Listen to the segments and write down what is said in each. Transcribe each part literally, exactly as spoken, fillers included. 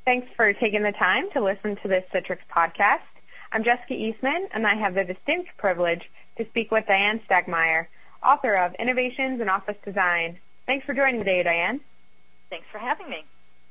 Thanks for taking the time to listen to this Citrix podcast. I'm Jessica Eastman, and I have the distinct privilege to speak with Diane Stegmaier, author of Innovations in Office Design. Thanks for joining today, Diane. Thanks for having me.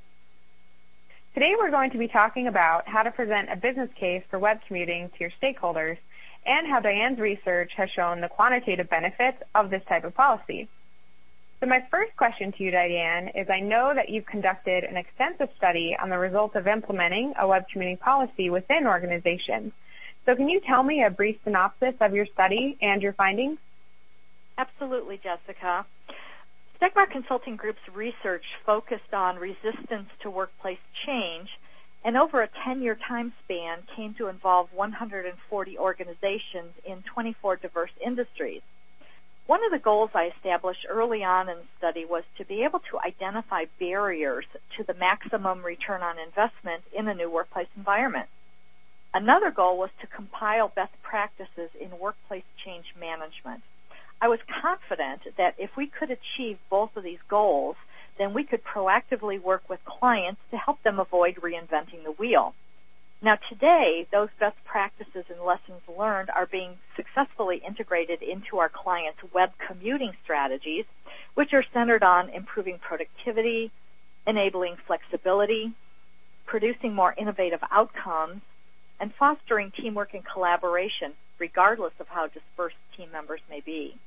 Today we're going to be talking about how to present a business case for web commuting to your stakeholders and how Diane's research has shown the quantitative benefits of this type of policy. So my first question to you, Diane, is I know that you've conducted an extensive study on the results of implementing a web commuting policy within organizations. So can you tell me a brief synopsis of your study and your findings? Absolutely, Jessica. Stegmaier Consulting Group's research focused on resistance to workplace change, and over a ten-year time span came to involve one hundred forty organizations in twenty-four diverse industries. One of the goals I established early on in the study was to be able to identify barriers to the maximum return on investment in a new workplace environment. Another goal was to compile best practices in workplace change management. I was confident that if we could achieve both of these goals, then we could proactively work with clients to help them avoid reinventing the wheel. Now today, those best practices and lessons learned are being successfully integrated into our clients' web commuting strategies, which are centered on improving productivity, enabling flexibility, producing more innovative outcomes, and fostering teamwork and collaboration, regardless of how dispersed team members may be.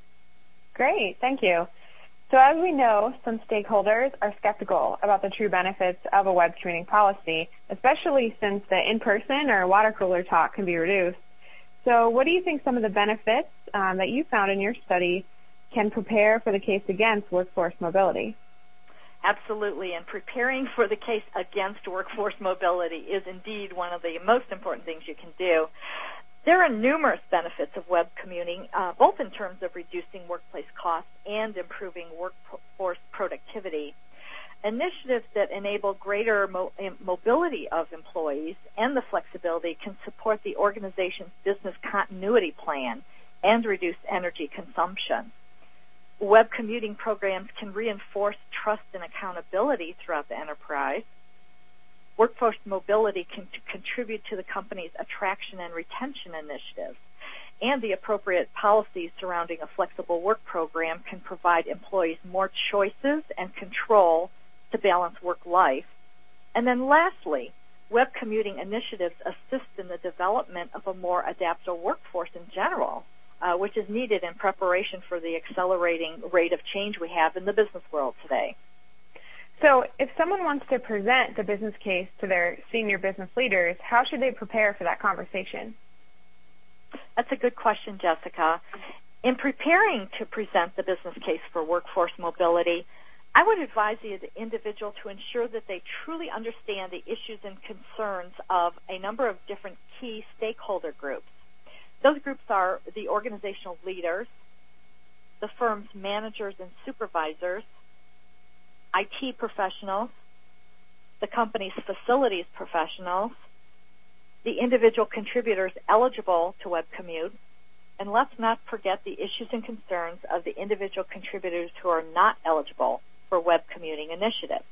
Great, thank you. So as we know, some stakeholders are skeptical about the true benefits of a web commuting policy, especially since the in-person or water cooler talk can be reduced. So what do you think some of the benefits um, that you found in your study can prepare for the case against workforce mobility? Absolutely, and preparing for the case against workforce mobility is indeed one of the most important things you can do. There are numerous benefits of web commuting, uh, both in terms of reducing workplace costs and improving workforce productivity. Initiatives that enable greater mo- mobility of employees and the flexibility can support the organization's business continuity plan and reduce energy consumption. Web commuting programs can reinforce trust and accountability throughout the enterprise. Workforce mobility can contribute to the company's attraction and retention initiatives, and the appropriate policies surrounding a flexible work program can provide employees more choices and control to balance work-life. And then lastly, web commuting initiatives assist in the development of a more adaptable workforce in general, uh, which is needed in preparation for the accelerating rate of change we have in the business world today. So if someone wants to present the business case to their senior business leaders, how should they prepare for that conversation? That's a good question, Jessica. In preparing to present the business case for workforce mobility, I would advise the individual to ensure that they truly understand the issues and concerns of a number of different key stakeholder groups. Those groups are the organizational leaders, the firm's managers and supervisors, I T professionals, the company's facilities professionals, the individual contributors eligible to web commute, and let's not forget the issues and concerns of the individual contributors who are not eligible for web commuting initiatives.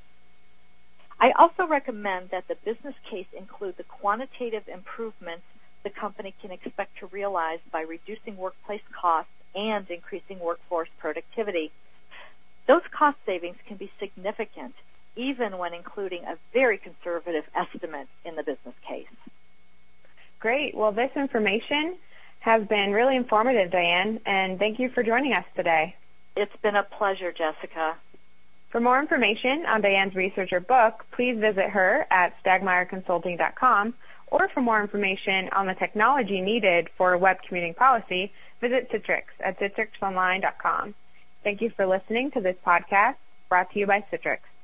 I also recommend that the business case include the quantitative improvements the company can expect to realize by reducing workplace costs and increasing workforce productivity. Those cost savings can be significant, even when including a very conservative estimate in the business case. Great. Well, this information has been really informative, Diane, and thank you for joining us today. It's been a pleasure, Jessica. For more information on Diane's research or book, please visit her at stegmaier consulting dot com, or for more information on the technology needed for web commuting policy, visit Citrix at citrix online dot com. Thank you for listening to this podcast brought to you by Citrix.